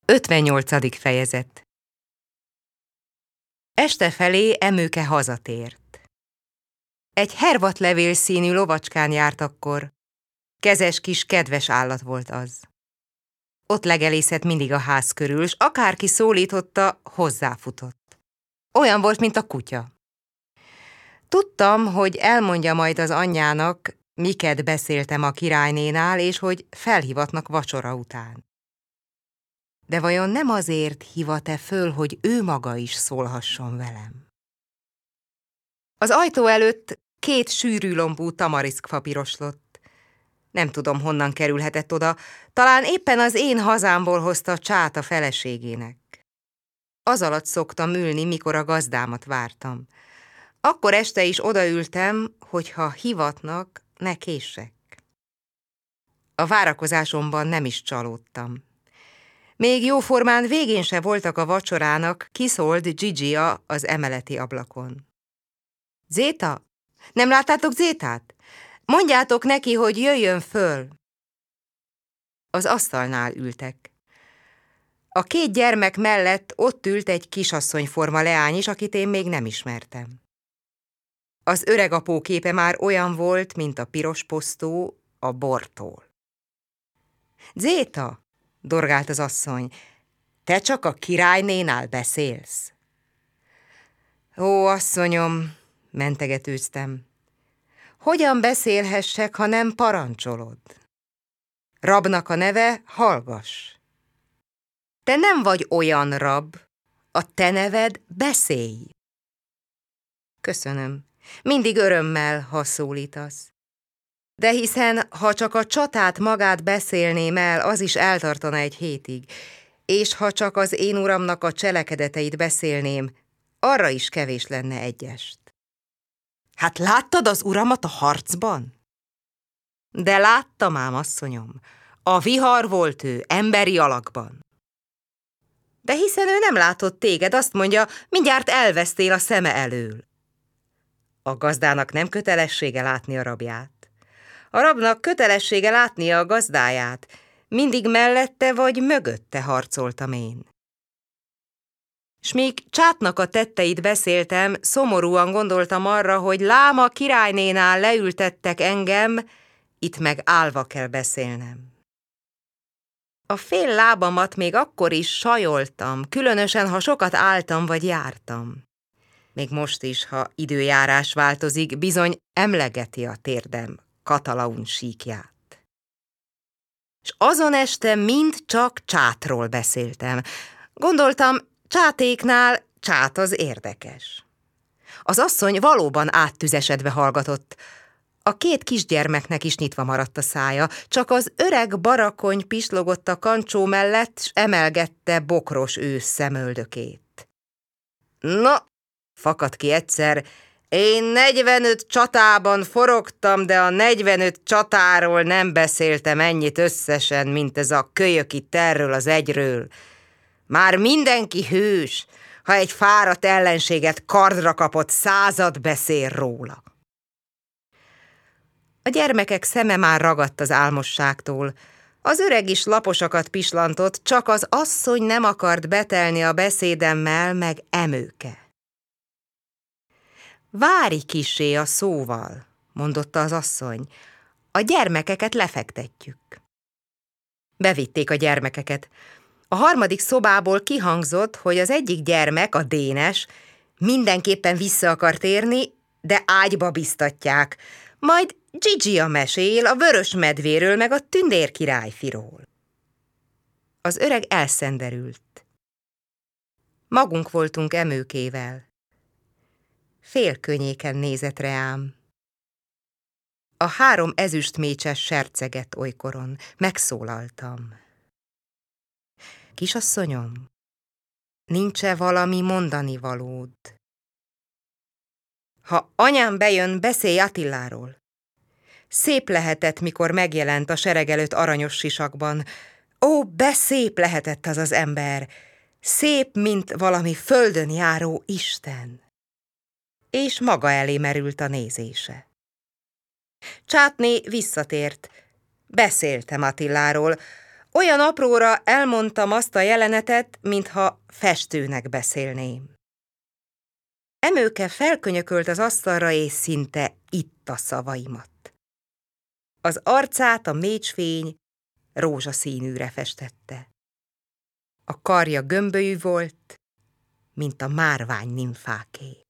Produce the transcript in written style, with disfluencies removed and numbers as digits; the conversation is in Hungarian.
58. fejezet. Este felé Emőke hazatért. Egy hervatlevél színű lovacskán járt akkor. Kezes kis kedves állat volt az. Ott legelészett mindig a ház körül, s akárki szólította, hozzáfutott. Olyan volt, mint a kutya. Tudtam, hogy elmondja majd az anyjának, miket beszéltem a királynénál, és hogy felhívatnak vacsora után. De vajon nem azért hívat-e föl, hogy ő maga is szólhasson velem? Az ajtó előtt 2 sűrű lombú tamariszkfa piroslott. Nem tudom, honnan kerülhetett oda, talán éppen az én hazámból hozta Csát a feleségének. Az alatt szoktam ülni, mikor a gazdámat vártam. Akkor este is odaültem, hogyha hivatnak, ne késsek. A várakozásomban nem is csalódtam. Még jóformán végén se voltak a vacsorának, kiszólt Gigia az emeleti ablakon. Zéta? Nem láttátok Zétát? Mondjátok neki, hogy jöjjön föl. Az asztalnál ültek. A 2 gyermek mellett ott ült egy kisasszonyforma leány is, akit én még nem ismertem. Az öregapó képe már olyan volt, mint a piros posztó a bortól. Zéta, dorgált az asszony, te csak a királynénál beszélsz? Ó, asszonyom, mentegetőztem, hogyan beszélhessek, ha nem parancsolod? Rabnak a neve hallgass. Te nem vagy olyan rab, a te neved beszélj. Köszönöm, mindig örömmel, ha szólítasz. De hiszen, ha csak a csatát magát beszélném el, az is eltartana egy hétig, és ha csak az én uramnak a cselekedeteit beszélném, arra is kevés lenne egy est. Hát láttad az uramat a harcban? De láttam ám, asszonyom, a vihar volt ő, emberi alakban. De hiszen ő nem látott téged, azt mondja, mindjárt elvesztél a szeme elől. A gazdának nem kötelessége látni a rabját. A rabnak kötelessége látnia a gazdáját. Mindig mellette vagy mögötte harcoltam én. S míg Csátnak a tetteit beszéltem, szomorúan gondoltam arra, hogy lám a királynénál leültettek engem, itt meg állva kell beszélnem. A fél lábamat még akkor is sajoltam, különösen, ha sokat álltam vagy jártam. Még most is, ha időjárás változik, bizony emlegeti a térdem Katalaun síkját. És azon este mind csak Csátról beszéltem. Gondoltam, Csátéknál Csát az érdekes. Az asszony valóban áttüzesedve hallgatott. A 2 kisgyermeknek is nyitva maradt a szája, csak az öreg barakony pislogott a kancsó mellett, s emelgette bokros ősz szemöldökét. Na, fakadt ki egyszer, én 45 csatában forogtam, de a 45 csatáról nem beszéltem ennyit összesen, mint ez a kölyök itt erről az egyről. Már mindenki hős, ha egy fáradt ellenséget kardra kapott, 100 beszél róla. A gyermekek szeme már ragadt az álmosságtól. Az öreg is laposakat pislantott, csak az asszony nem akart betelni a beszédemmel, meg Emőke. Várj kissé a szóval, mondotta az asszony, a gyermekeket lefektetjük. Bevitték a gyermekeket. A 3. szobából kihangzott, hogy az egyik gyermek, a Dénes, mindenképpen vissza akar térni, de ágyba biztatják, majd Gigia mesél a vörös medvéről meg a tündérkirályfiról. Az öreg elszenderült. Magunk voltunk Emőkével. Félkönnyéken nézett reám. A 3 ezüstmécses sercegett olykoron. Megszólaltam. Kisasszonyom, nincs-e valami mondani valód? Ha anyám bejön, beszélj Attiláról. Szép lehetett, mikor megjelent a sereg előtt aranyos sisakban. Ó, szép lehetett az az ember! Szép, mint valami földön járó Isten! És maga elé merült a nézése. Csátné visszatért. Beszéltem Attiláról. Olyan apróra elmondtam azt a jelenetet, mintha festőnek beszélném. Emőke felkönyökölt az asztalra, és szinte itta szavaimat. Az arcát a mécsfény rózsaszínűre festette. A karja gömbölyű volt, mint a márvány nimfáké.